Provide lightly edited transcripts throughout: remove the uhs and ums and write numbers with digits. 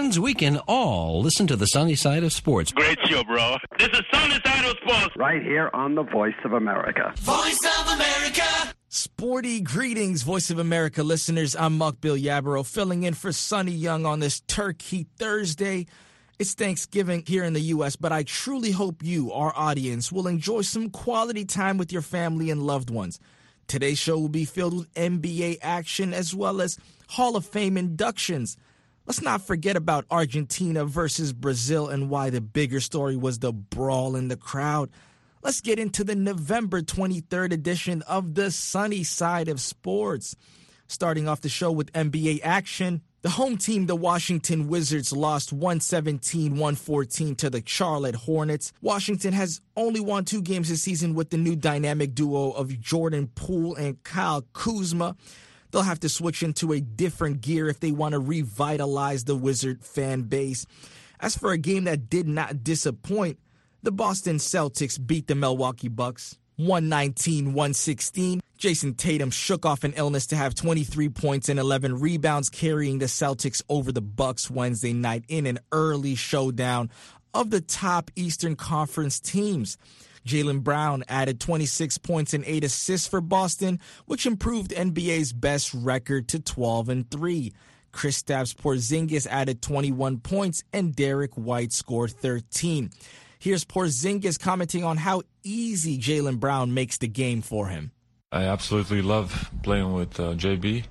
fans, we can all listen to the sunny side of sports. Great show, bro. This is Sunny Side of Sports. Right here on the Voice of America. Voice of America. Sporty greetings, Voice of America listeners. I'm Mark Bill Yabaro, filling in for Sonny Young on this Turkey Thursday. It's Thanksgiving here in the U.S., but I truly hope you, our audience, will enjoy some quality time with your family and loved ones. Today's show will be filled with NBA action as well as Hall of Fame inductions. Let's not forget about Argentina versus Brazil and why the bigger story was the brawl in the crowd. Let's get into the November 23rd edition of the Sunny Side of Sports. Starting off the show with NBA action, the home team, the Washington Wizards, lost 117-114 to the Charlotte Hornets. Washington has only won 2 games this season with the new dynamic duo of Jordan Poole and Kyle Kuzma. They'll have to switch into a different gear if they want to revitalize the Wizard fan base. As for a game that did not disappoint, the Boston Celtics beat the Milwaukee Bucks 119-116. Jason Tatum shook off an illness to have 23 points and 11 rebounds, carrying the Celtics over the Bucks Wednesday night in an early showdown of the top Eastern Conference teams. Jaylen Brown added 26 points and 8 assists for Boston, which improved NBA's best record to 12-3. Kristaps Porzingis added 21 points and Derek White scored 13. Here's Porzingis commenting on how easy Jaylen Brown makes the game for him. I absolutely love playing with JB.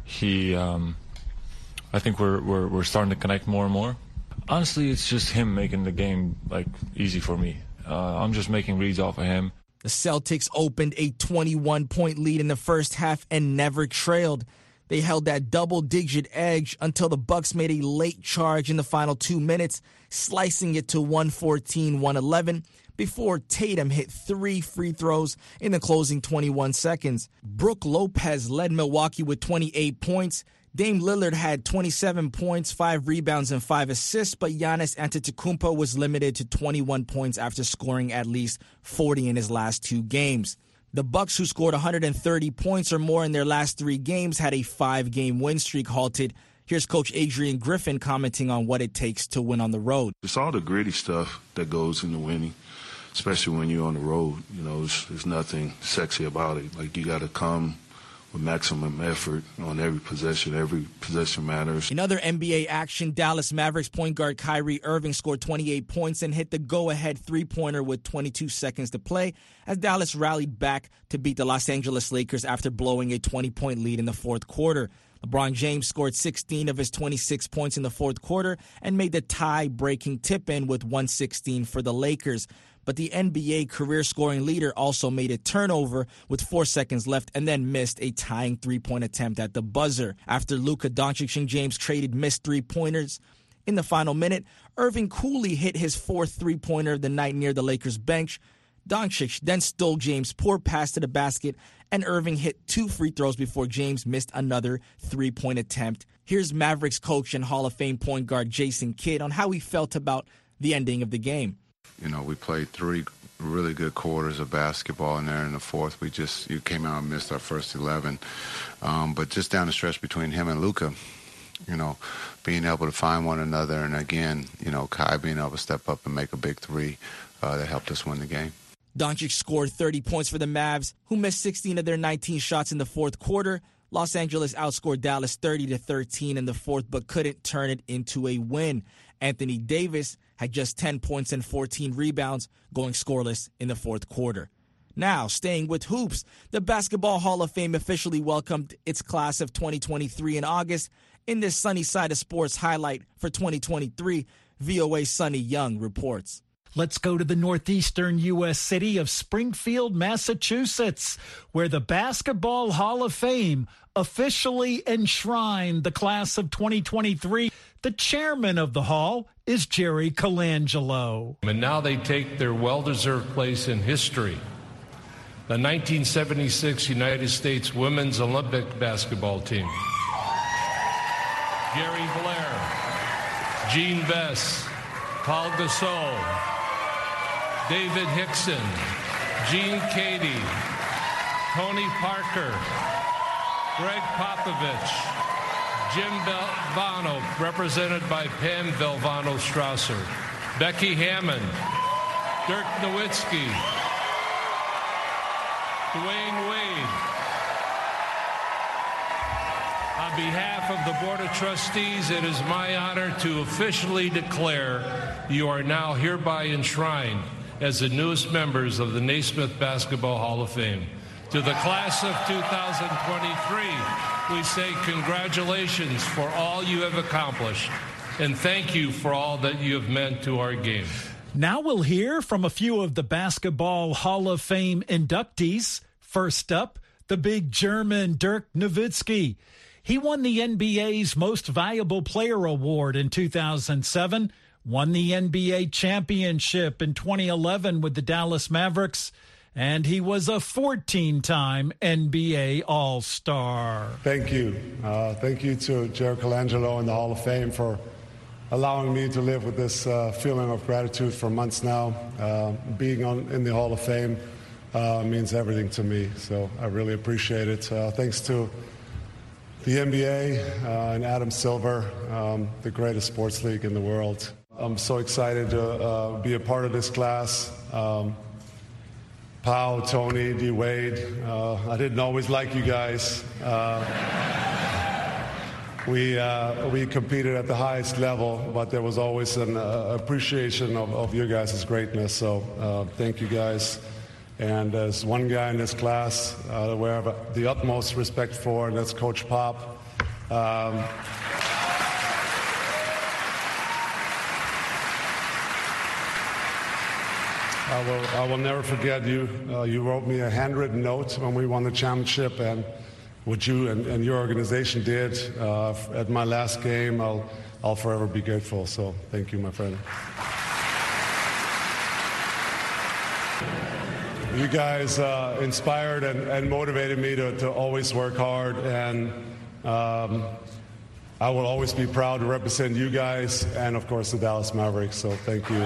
I think we're starting to connect more and more. Honestly, it's just him making the game easy for me. I'm just making reads off of him. The Celtics opened a 21-point lead in the first half and never trailed. They held that double-digit edge until the Bucks made a late charge in the final 2 minutes, slicing it to 114-111 before Tatum hit 3 free throws in the closing 21 seconds. Brook Lopez led Milwaukee with 28 points. Dame Lillard had 27 points, 5 rebounds, and 5 assists, but Giannis Antetokounmpo was limited to 21 points after scoring at least 40 in his last 2 games. The Bucks, who scored 130 points or more in their last 3 games, had a 5-game win streak halted. Here's Coach Adrian Griffin commenting on what it takes to win on the road. It's all the gritty stuff that goes into winning, especially when you're on the road. There's nothing sexy about it. You got to come with maximum effort on every possession. Every possession matters. In other NBA action, Dallas Mavericks point guard Kyrie Irving scored 28 points and hit the go-ahead three-pointer with 22 seconds to play as Dallas rallied back to beat the Los Angeles Lakers after blowing a 20-point lead in the fourth quarter. LeBron James scored 16 of his 26 points in the fourth quarter and made the tie-breaking tip-in with 116 for the Lakers. But the NBA career scoring leader also made a turnover with 4 seconds left and then missed a tying three-point attempt at the buzzer. After Luka Doncic and James traded missed three-pointers in the final minute, Irving coolly hit his 4th three-pointer of the night near the Lakers bench. Doncic then stole James' poor pass to the basket, and Irving hit 2 free throws before James missed another three-point attempt. Here's Mavericks coach and Hall of Fame point guard Jason Kidd on how he felt about the ending of the game. We played 3 really good quarters of basketball in there. In the fourth, you came out and missed our first 11. But just down the stretch between him and Luka, being able to find one another, and again, Kai being able to step up and make a big 3 that helped us win the game. Doncic scored 30 points for the Mavs, who missed 16 of their 19 shots in the fourth quarter. Los Angeles outscored Dallas 30-13 in the fourth, but couldn't turn it into a win. Anthony Davis had just 10 points and 14 rebounds, going scoreless in the fourth quarter. Now, staying with hoops, the Basketball Hall of Fame officially welcomed its class of 2023 in August. In this Sunny Side of Sports highlight for 2023, VOA Sonny Young reports. Let's go to the northeastern U.S. city of Springfield, Massachusetts, where the Basketball Hall of Fame officially enshrined the class of 2023. The chairman of the hall is Jerry Colangelo. And now they take their well-deserved place in history. The 1976 United States Women's Olympic basketball team. Gary Blair, Jean Vess, Paul Gasol, David Hickson, Gene Cady, Tony Parker, Greg Popovich, Jim Valvano, represented by Pam Valvano Strasser. Becky Hammond, Dirk Nowitzki, Dwayne Wade. On behalf of the Board of Trustees, it is my honor to officially declare you are now hereby enshrined as the newest members of the Naismith Basketball Hall of Fame. To the class of 2023, we say congratulations for all you have accomplished, and thank you for all that you have meant to our game. Now we'll hear from a few of the Basketball Hall of Fame inductees. First up, the big German Dirk Nowitzki. He won the NBA's Most Valuable Player Award in 2007, won the NBA championship in 2011 with the Dallas Mavericks, and he was a 14-time NBA All-Star. Thank you. Thank you to Jerry Colangelo and the Hall of Fame for allowing me to live with this feeling of gratitude for months now. Being in the Hall of Fame means everything to me, so I really appreciate it. Thanks to the NBA and Adam Silver, the greatest sports league in the world. I'm so excited to be a part of this class. Pau, Tony, D. Wade, I didn't always like you guys. We competed at the highest level, but there was always an appreciation of your guys' greatness. So thank you guys. And there's one guy in this class we have the utmost respect for, and that's Coach Pop. I will never forget you. You wrote me a handwritten note when we won the championship, and what you and your organization did at my last game, I'll forever be grateful. So thank you, my friend. You guys inspired and motivated me to always work hard, and I will always be proud to represent you guys and, of course, the Dallas Mavericks. So thank you.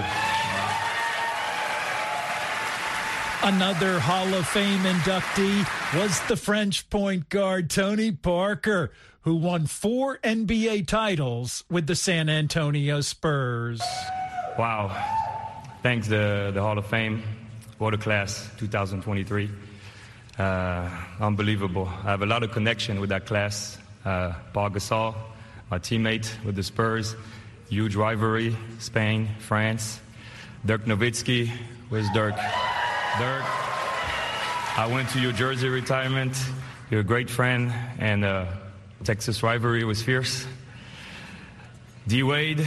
Another Hall of Fame inductee was the French point guard Tony Parker, who won 4 NBA titles with the San Antonio Spurs. Wow. Thanks to the Hall of Fame, Water Class 2023. Unbelievable. I have a lot of connection with that class. Paul Gasol, my teammate with the Spurs. Huge rivalry, Spain, France. Dirk Nowitzki. Where's Dirk? Dirk, I went to your Jersey retirement. You're a great friend, and Texas rivalry was fierce. D. Wade,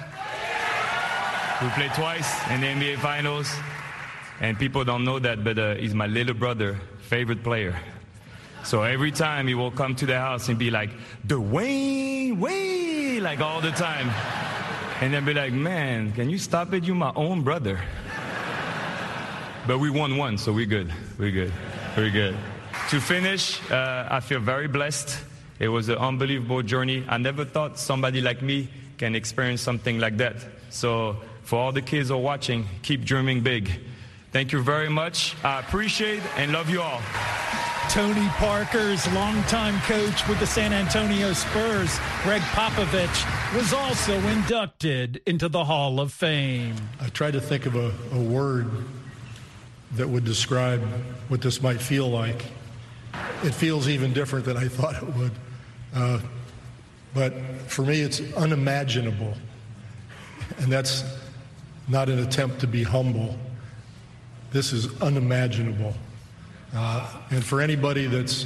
we played twice in the NBA Finals, and people don't know that, but he's my little brother, favorite player. So every time he will come to the house and be like, Dwayne Wade, like all the time. And then be like, man, can you stop it? You're my own brother. But we won one, so we're good. We're good. We're good. To finish, I feel very blessed. It was an unbelievable journey. I never thought somebody like me can experience something like that. So for all the kids who are watching, keep dreaming big. Thank you very much. I appreciate and love you all. Tony Parker's longtime coach with the San Antonio Spurs, Greg Popovich, was also inducted into the Hall of Fame. I tried to think of a word that would describe what this might feel like. It feels even different than I thought it would. But for me, it's unimaginable. And that's not an attempt to be humble. This is unimaginable. And for anybody that's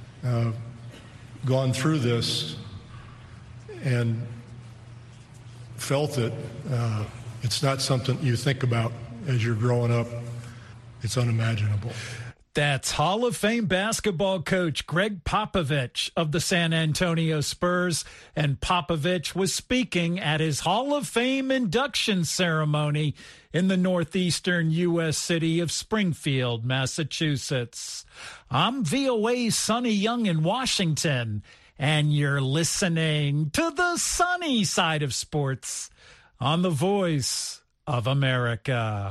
gone through this and felt it, it's not something you think about as you're growing up. It's unimaginable. That's Hall of Fame basketball coach Greg Popovich of the San Antonio Spurs. And Popovich was speaking at his Hall of Fame induction ceremony in the northeastern U.S. city of Springfield, Massachusetts. I'm VOA's Sonny Young in Washington, and you're listening to the sunny side of sports on the Voice of America.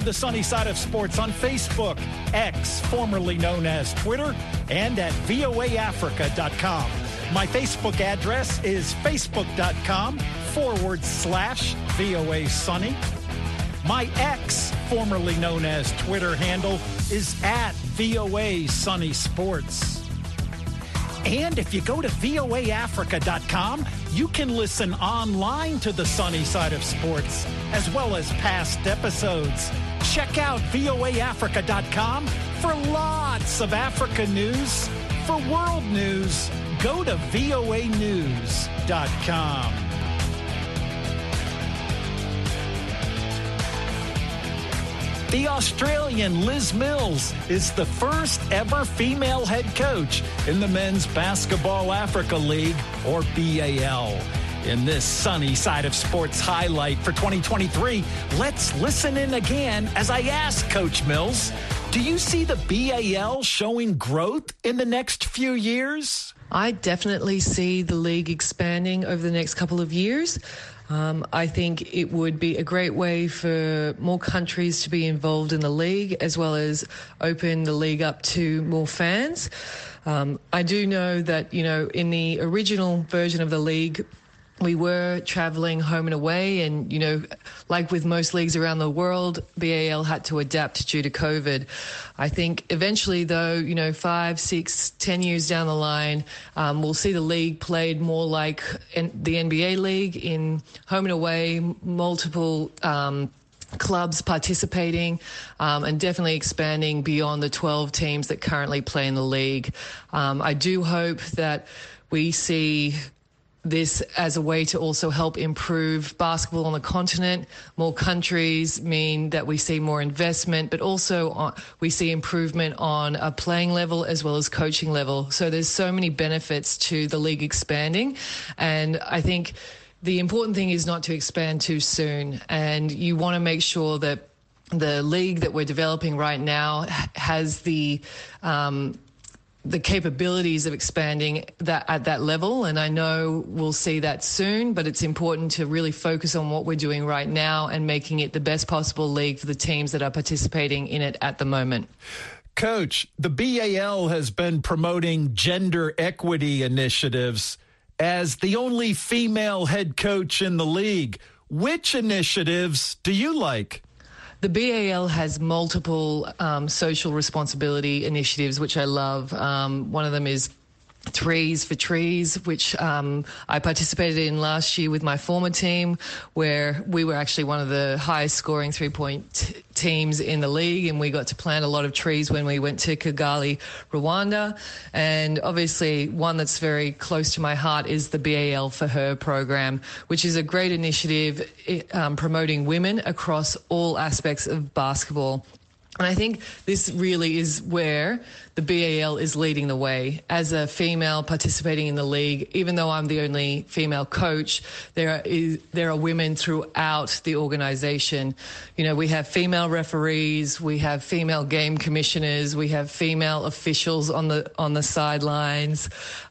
the Sunny Side of Sports on Facebook, X, formerly known as Twitter, and at voaafrica.com. My Facebook address is facebook.com/VOA Sunny. My X, formerly known as Twitter handle, is at VOA Sunny Sports. And if you go to voaafrica.com, you can listen online to the Sunny Side of Sports, as well as past episodes. Check out voaafrica.com for lots of Africa news. For world news, go to voanews.com. The Australian Liz Mills is the first ever female head coach in the Men's Basketball Africa League, or BAL. In this Sunny Side of Sports highlight for 2023, let's listen in again as I ask Coach Mills, do you see the BAL showing growth in the next few years? I definitely see the league expanding over the next couple of years. I think it would be a great way for more countries to be involved in the league, as well as open the league up to more fans. I do know that, in the original version of the league, we were traveling home and away, and, like with most leagues around the world, BAL had to adapt due to COVID. I think eventually, though, 5, 6, 10 years down the line, we'll see the league played more like the NBA league, in home and away, multiple clubs participating, and definitely expanding beyond the 12 teams that currently play in the league. I do hope that we see this as a way to also help improve basketball on the continent. More countries mean that we see more investment, but also we see improvement on a playing level as well as coaching level. So there's so many benefits to the league expanding. And I think the important thing is not to expand too soon. And you want to make sure that the league that we're developing right now has the capabilities of expanding that at that level. And I know we'll see that soon, but it's important to really focus on what we're doing right now and making it the best possible league for the teams that are participating in it at the moment. Coach, the BAL has been promoting gender equity initiatives. As the only female head coach in the league, which initiatives do you like? The BAL has multiple social responsibility initiatives, which I love. One of them is Threes for Trees, which I participated in last year with my former team, where we were actually one of the highest scoring three-point teams in the league, and we got to plant a lot of trees when we went to Kigali, Rwanda. And obviously one that's very close to my heart is the BAL for Her program, which is a great initiative promoting women across all aspects of basketball. And I think this really is where the BAL is leading the way. As a female participating in the league, even though I'm the only female coach, there are women throughout the organization. We have female referees, we have female game commissioners, we have female officials on the sidelines,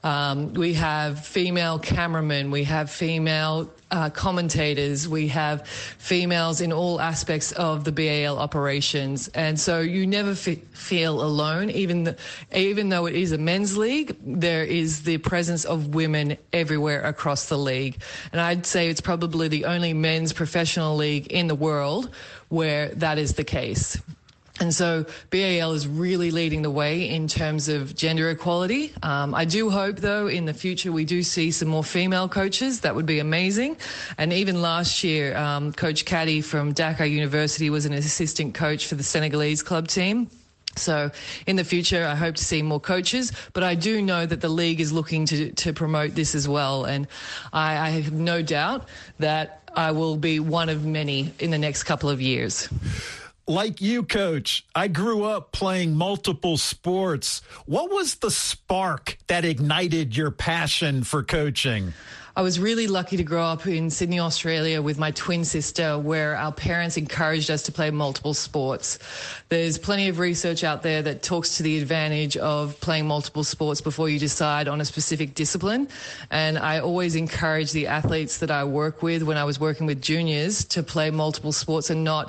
we have female cameramen, we have female commentators, we have females in all aspects of the BAL operations. And so you never feel alone, even though it is a men's league, there is the presence of women everywhere across the league. And I'd say it's probably the only men's professional league in the world where that is the case. And so BAL is really leading the way in terms of gender equality. I do hope, though, in the future we do see some more female coaches. That would be amazing. And even last year, Coach Caddy from Dakar University was an assistant coach for the Senegalese club team. So in the future, I hope to see more coaches, but I do know that the league is looking to promote this as well. And I have no doubt that I will be one of many in the next couple of years. Like you, Coach, I grew up playing multiple sports. What was the spark that ignited your passion for coaching? I was really lucky to grow up in Sydney, Australia with my twin sister, where our parents encouraged us to play multiple sports. There's plenty of research out there that talks to the advantage of playing multiple sports before you decide on a specific discipline. And I always encourage the athletes that I work with when I was working with juniors to play multiple sports and not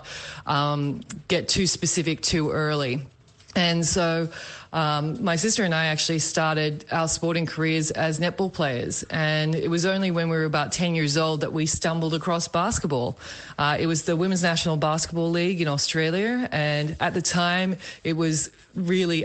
get too specific too early. And so my sister and I actually started our sporting careers as netball players. And it was only when we were about 10 years old that we stumbled across basketball. It was the Women's National Basketball League in Australia. And at the time, it was really...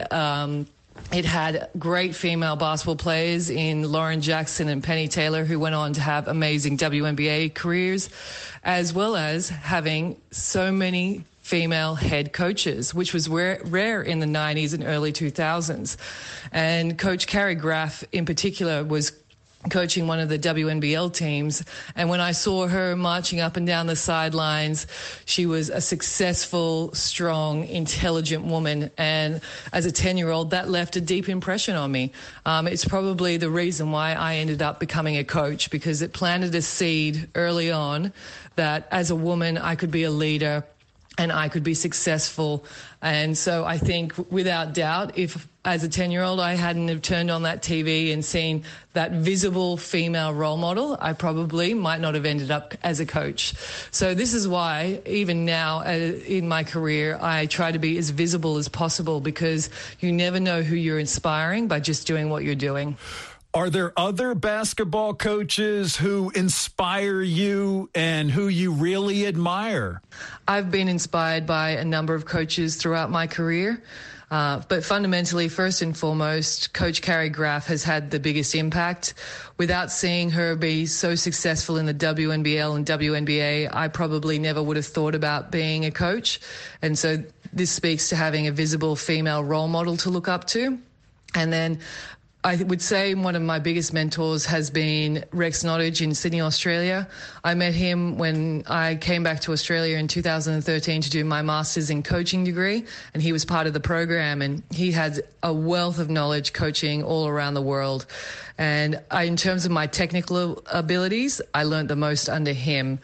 it had great female basketball players in Lauren Jackson and Penny Taylor, who went on to have amazing WNBA careers, as well as having so many female head coaches, which was rare in the 90s and early 2000s. And Coach Carrie Graf in particular was coaching one of the WNBL teams. And when I saw her marching up and down the sidelines, she was a successful, strong, intelligent woman. And as a 10-year-old, that left a deep impression on me. It's probably the reason why I ended up becoming a coach, because it planted a seed early on that as a woman, I could be a leader and I could be successful. And so I think without doubt, if as a 10-year-old I hadn't have turned on that TV and seen that visible female role model, I probably might not have ended up as a coach. So this is why even now in my career, I try to be as visible as possible, because you never know who you're inspiring by just doing what you're doing. Are there other basketball coaches who inspire you and who you really admire? I've been inspired by a number of coaches throughout my career. But fundamentally, first and foremost, Coach Carrie Graf has had the biggest impact. Without seeing her be so successful in the WNBL and WNBA, I probably never would have thought about being a coach. And so this speaks to having a visible female role model to look up to. And then I would say one of my biggest mentors has been Rex Nottage in Sydney, Australia. I met him when I came back to Australia in 2013 to do my master's in coaching degree, and he was part of the program, and he had a wealth of knowledge coaching all around the world. And in terms of my technical abilities, I learned the most under him.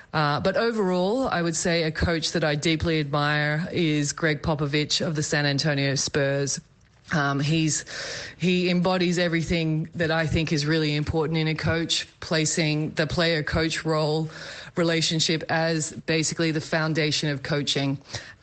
But overall, I would say a coach that I deeply admire is Greg Popovich of the San Antonio Spurs. He embodies everything that I think is really important in a coach, placing the player-coach role relationship as basically the foundation of coaching.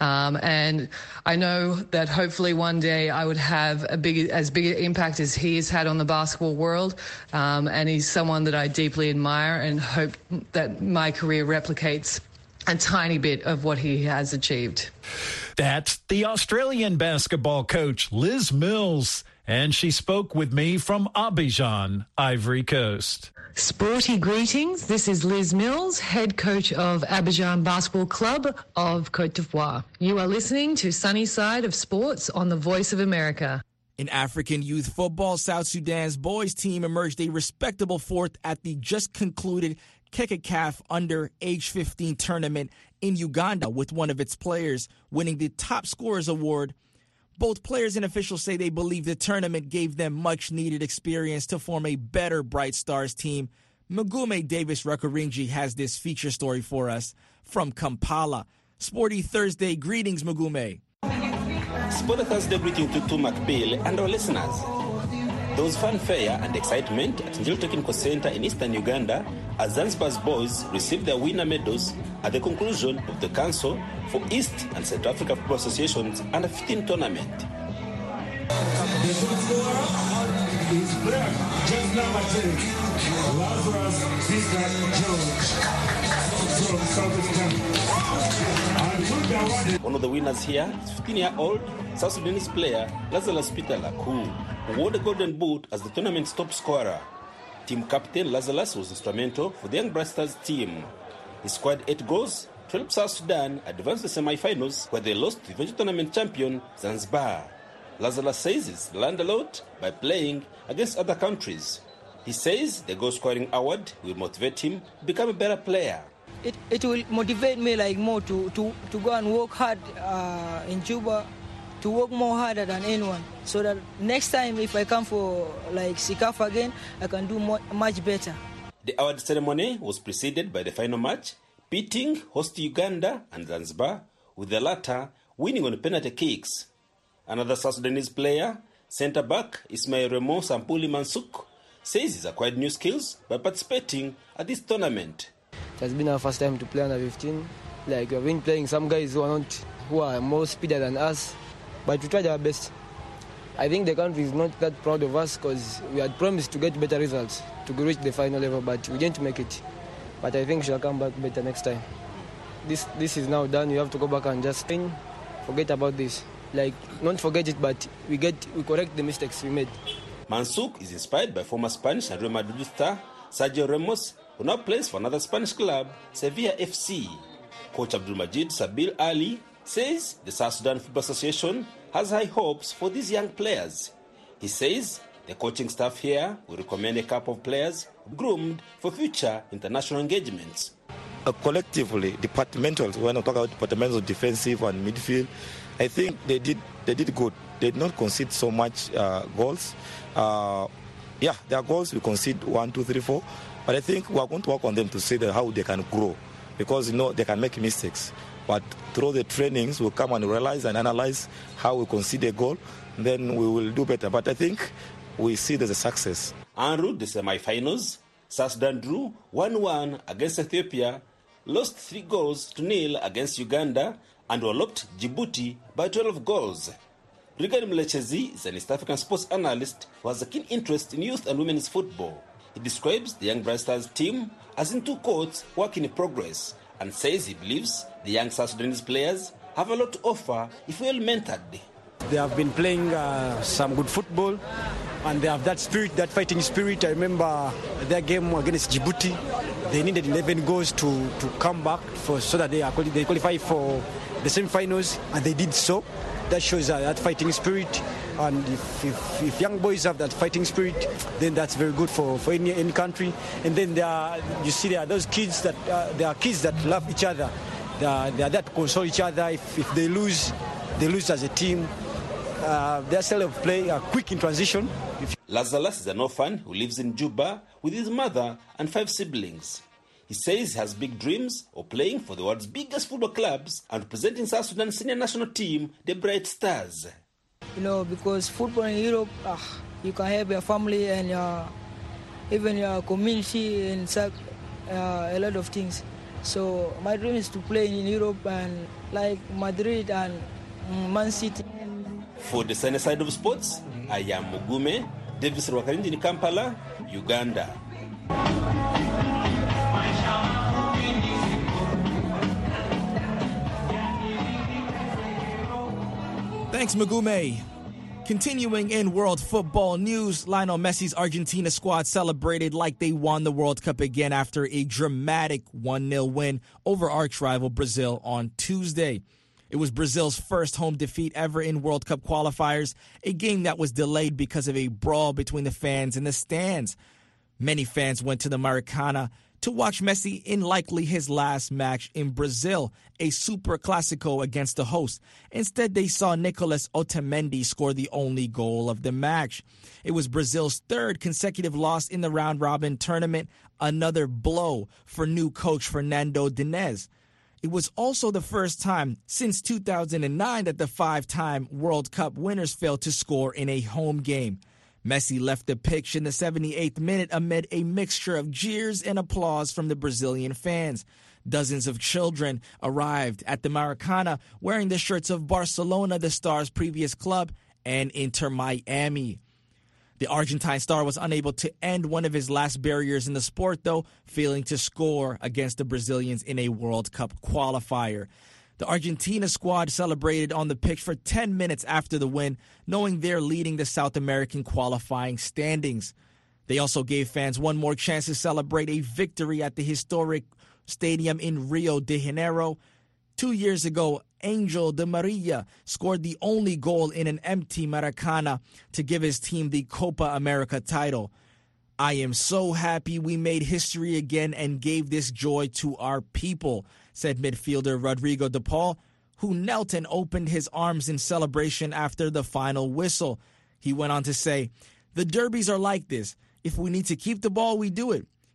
And I know that hopefully one day I would have as big an impact as he has had on the basketball world. And he's someone that I deeply admire and hope that my career replicates a tiny bit of what he has achieved. That's the Australian basketball coach, Liz Mills, and she spoke with me from Abidjan, Ivory Coast. Sporty greetings. This is Liz Mills, head coach of Abidjan Basketball Club of Côte d'Ivoire. You are listening to Sunny Side of Sports on the Voice of America. In African youth football, South Sudan's boys team emerged a respectable fourth at the just concluded CAF under age 15 tournament in Uganda, with one of its players winning the top scorers award. Both players and officials say they believe the tournament gave them much needed experience to form a better Bright Stars team. Mugume Davis Rakaringi has this feature story for us from Kampala. Sporty Thursday greetings, Mugume. Sporty Thursday greeting to McBill and our listeners. There was fanfare and excitement at Njiro Technical Center in eastern Uganda as Zanzibar's boys received their winner medals at the conclusion of the Council for East and Central Africa Football Association's Under 15 tournament. The top scorer is just number 10, Lazarus Peter Jones from South Africa. One of the winners here is 15-year-old South Sudanese player Lazarus Peter Laku, who won the Golden Boot as the tournament's top scorer. Team captain Lazarus was instrumental for the Young Bright Stars team. He scored 8 goals to help South Sudan advance to the semi-finals, where they lost to the eventual tournament champion Zanzibar. Lazarus says he's learned a lot by playing against other countries. He says the goal-scoring award will motivate him to become a better player. It will motivate me more to go and work hard in Juba, to work more harder than anyone, so that next time if I come for CAF again, I can do much better. The award ceremony was preceded by the final match, pitting host Uganda and Zanzibar, with the latter winning on penalty kicks. Another South Sudanese player, centre-back Ismail Remo Sampuli Mansuk, says he's acquired new skills by participating at this tournament. It has been our first time to play under 15. Like, we've been playing some guys who are more speedier than us, but we tried our best. I think the country is not that proud of us because we had promised to get better results, to reach the final level, but we didn't make it. But I think we shall come back better next time. This is now done. You have to go back and just forget about this. Like, not forget it, but we correct the mistakes we made. Mansuk is inspired by former Spanish and Real Madrid star Sergio Ramos, who now plays for another Spanish club, Sevilla FC. Coach Abdulmajid Sabil Ali says the South Sudan Football Association has high hopes for these young players. He says the coaching staff here will recommend a couple of players groomed for future international engagements. Collectively, departmentals, when I talk about departmental defensive and midfield, I think they did good. They did not concede so much goals. Their goals we concede 1, 2, 3, 4. But I think we are going to work on them to see how they can grow, because they can make mistakes. But through the trainings, we'll come and realize and analyze how we concede a goal. Then we will do better. But I think we see there's a success. En route the semi-finals, South Sudan drew 1-1 against Ethiopia, lost 3-0 against Uganda, and walloped Djibouti by 12 goals. Brigadier Mlechezi is an East African sports analyst who has a keen interest in youth and women's football. He describes the Young Bright Stars team as in two quotes, work in progress, and says he believes the young South Sudanese players have a lot to offer if well mentored. They have been playing some good football, and they have that spirit, that fighting spirit. I remember their game against Djibouti. They needed 11 goals to come back so that they qualify for the semi-finals, and they did so. That shows that fighting spirit, and if young boys have that fighting spirit, then that's very good for any country. And then there are those kids that love each other. They are there to console each other. If they lose as a team. Their style of play are quick in transition. Lazarus is an orphan who lives in Juba with his mother and 5 siblings. He says he has big dreams of playing for the world's biggest football clubs and representing South Sudan's senior national team, the Bright Stars. Because football in Europe, you can help your family and even your community and a lot of things. So my dream is to play in Europe and like Madrid and Man City. For the sunny side of sports, I am Mugume, Davis Rwakarinji in Kampala, Uganda. Thanks, Mugume. Continuing in world football news, Lionel Messi's Argentina squad celebrated like they won the World Cup again after a dramatic 1-0 win over arch-rival Brazil on Tuesday. It was Brazil's first home defeat ever in World Cup qualifiers, a game that was delayed because of a brawl between the fans in the stands. Many fans went to the Maracana to watch Messi in likely his last match in Brazil, a Super Clásico against the host. Instead, they saw Nicolas Otamendi score the only goal of the match. It was Brazil's third consecutive loss in the round-robin tournament, another blow for new coach Fernando Diniz. It was also the first time since 2009 that the 5-time World Cup winners failed to score in a home game. Messi left the pitch in the 78th minute amid a mixture of jeers and applause from the Brazilian fans. Dozens of children arrived at the Maracana wearing the shirts of Barcelona, the Stars' previous club, and Inter Miami. The Argentine star was unable to end one of his last barriers in the sport, though, failing to score against the Brazilians in a World Cup qualifier. The Argentina squad celebrated on the pitch for 10 minutes after the win, knowing they're leading the South American qualifying standings. They also gave fans one more chance to celebrate a victory at the historic stadium in Rio de Janeiro. 2 years ago, Angel Di Maria scored the only goal in an empty Maracana to give his team the Copa America title. I am so happy we made history again and gave this joy to our people, said midfielder Rodrigo de Paul, who knelt and opened his arms in celebration after the final whistle. He went on to say, "The derbies are like this. If we need to keep the ball, we do it.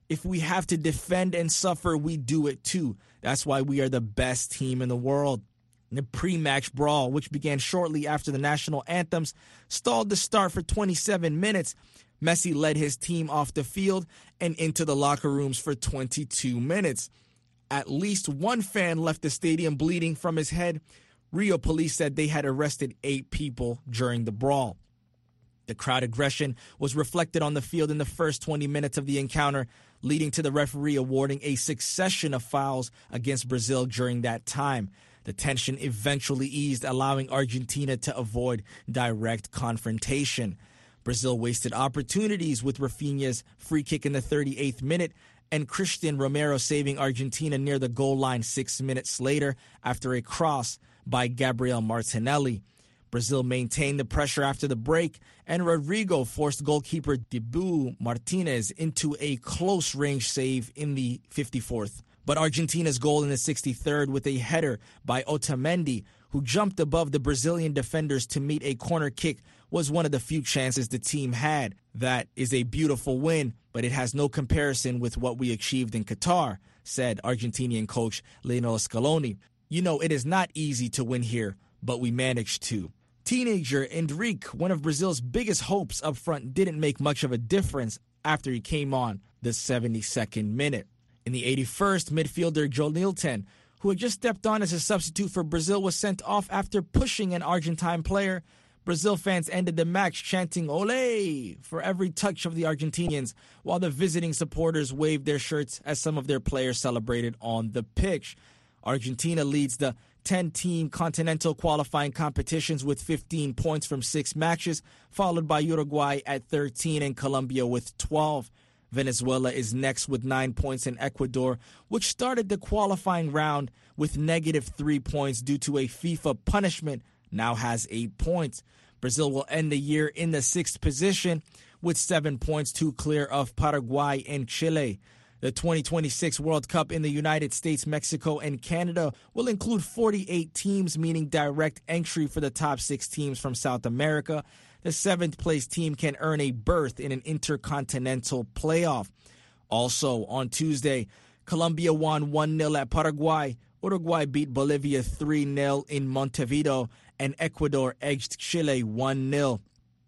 If we have to defend and suffer, we do it too. That's why we are the best team in the world. The pre-match brawl, which began shortly after the national anthems, stalled the start for 27 minutes. Messi led his team off the field and into the locker rooms for 22 minutes. At least one fan left the stadium bleeding from his head. Rio police said they had arrested 8 people during the brawl. The crowd aggression was reflected on the field in the first 20 minutes of the encounter, leading to the referee awarding a succession of fouls against Brazil during that time. The tension eventually eased, allowing Argentina to avoid direct confrontation. Brazil wasted opportunities with Rafinha's free kick in the 38th minute and Christian Romero saving Argentina near the goal line 6 minutes later after a cross by Gabriel Martinelli. Brazil maintained the pressure after the break, and Rodrigo forced goalkeeper Dibu Martinez into a close-range save in the 54th. But Argentina's goal in the 63rd with a header by Otamendi, who jumped above the Brazilian defenders to meet a corner kick, was one of the few chances the team had. That is a beautiful win, but it has no comparison with what we achieved in Qatar, said Argentinian coach Lionel Scaloni. You know, it is not easy to win here, but we managed to. Teenager Endrique, one of Brazil's biggest hopes up front, didn't make much of a difference after he came on the 72nd minute. In the 81st, midfielder Joelton, who had just stepped on as a substitute for Brazil, was sent off after pushing an Argentine player. Brazil fans ended the match chanting "Ole" for every touch of the Argentinians, while the visiting supporters waved their shirts as some of their players celebrated on the pitch. Argentina leads the 10-team continental qualifying competitions with 15 points from 6 matches, followed by Uruguay at 13 and Colombia with 12. Venezuela is next with 9 points, and Ecuador, which started the qualifying round with -3 points due to a FIFA punishment, now has 8 points. Brazil will end the year in the 6th position with 7 points, 2 clear of Paraguay and Chile. The 2026 World Cup in the United States, Mexico, and Canada will include 48 teams, meaning direct entry for the top 6 teams from South America. The 7th-place team can earn a berth in an intercontinental playoff. Also, on Tuesday, Colombia won 1-0 at Paraguay. Uruguay beat Bolivia 3-0 in Montevideo, and Ecuador edged Chile 1-0.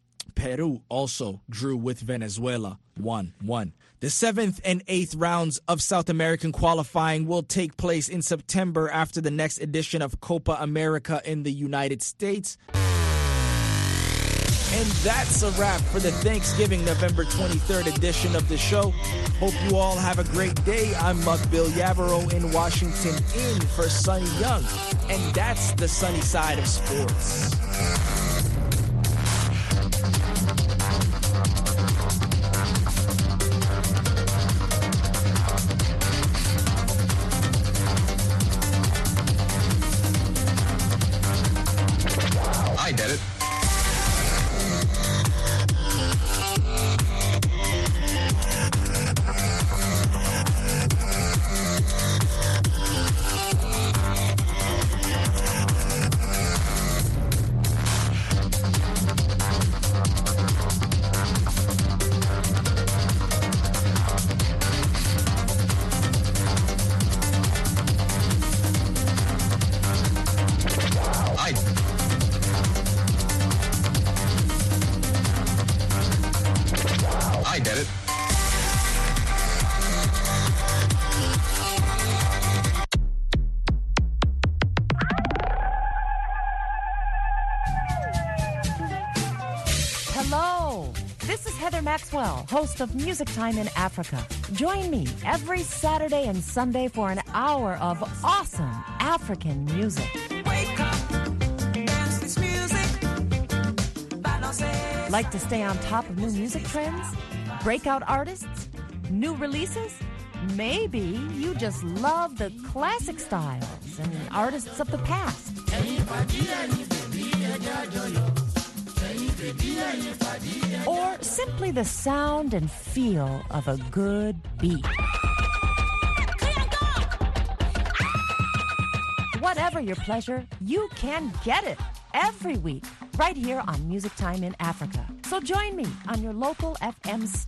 Peru also drew with Venezuela 1-1. The 7th and 8th rounds of South American qualifying will take place in September after the next edition of Copa America in the United States. And that's a wrap for the Thanksgiving November 23rd edition of the show. Hope you all have a great day. I'm Mukbil Yabaro in Washington in for Sonny Young. And that's the sunny side of sports. I did it. I did it. Hello, this is Heather Maxwell, host of Music Time in Africa. Join me every Saturday and Sunday for an hour of awesome African music. Wake up, dance this music, balance. Like to stay on top of new music trends? Breakout artists? New releases? Maybe you just love the classic styles and artists of the past. Or simply the sound and feel of a good beat. Whatever your pleasure, you can get it every week right here on Music Time in Africa. So join me on your local FM station.